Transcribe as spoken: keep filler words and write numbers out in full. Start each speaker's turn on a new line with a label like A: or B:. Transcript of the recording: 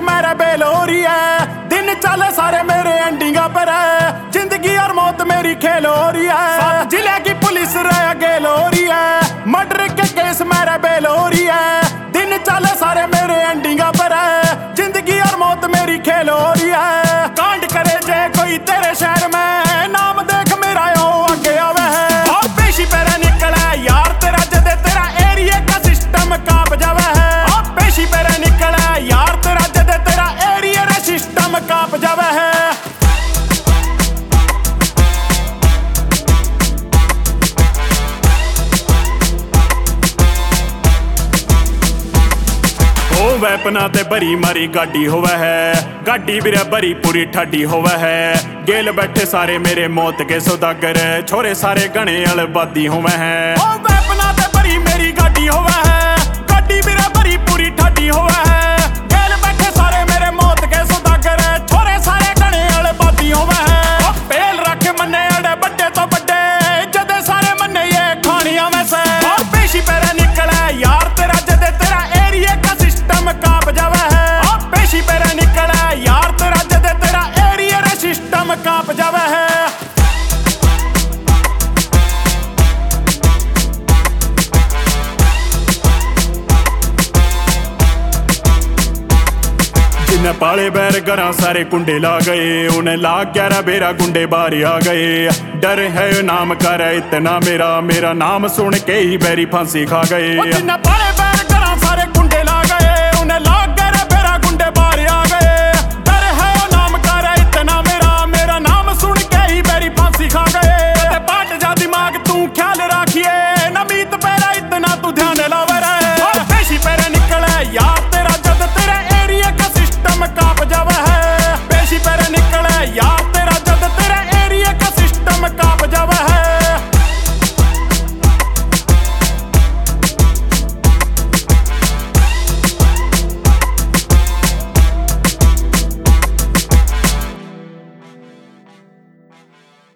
A: मेरा बेल हो रही है। दिन चले सारे मेरे एंडिंगा पर है, जिंदगी और मौत मेरी खेल हो रही है। जिले की पुलिस रहा गेल हो रही है, मर्डर के केस मेरा बेल हो रही है। दिन चले सारे मेरे एंडिंगा पर है, जिंदगी और मौत मेरी खेल हो रही है। कांड करे जे कोई तेरे शहर में, नाम देख मेरा यो आगे आवे है। और पेशी पैरा निकला यार तेरा, जदे तेरा एरिया का सिस्टम कांप जावे है। और पेशी पैरा निकला यार तेरा, जदे तेरा एरिया का सिस्टम कांप जावे है। वैपना ते भरी मारी गाड़ी होवे है, गाड़ी भी भरी पूरी ठाडी होवे है। गेल बैठे सारे मेरे मौत के सौदागर, छोरे सारे गणे अलबादी होवे है। ओ वैपना ते भरी मेरी गाड़ी होवे है, गाड़ी भी भरी पूरी ठाडी होवे है। गेल बैठे सारे मेरे मौत के सौदागर, छोरे सारे गणे अलबादी होवे है। ओ पेल रख मन्ने अड़े बड्डे तो बड्डे, जदे सारे मन्ने ये खानियां में से। और पेशी पैरा निकला यार तेरा, जदे तेरा एरिया का सिस्टम कांप जावे है। और पेशी पैरा निकला यार तेरा, जदे तेरा एरिया रे सिस्टम कांप जावे है। जिन्हें पाले बैर गरा सारे कुंडे ला गए, उन्हें लाख ग्यारह बेरा गुंडे बाहर आ गए। डर है नाम कर इतना मेरा, मेरा नाम सुन के ही बैरी फांसी खा गए। जिन्हें पाले बैर गरा सारे कुंडे ला गए, उन्हें लाख ग्यारह बेरा गुंडे बाहर आ गए।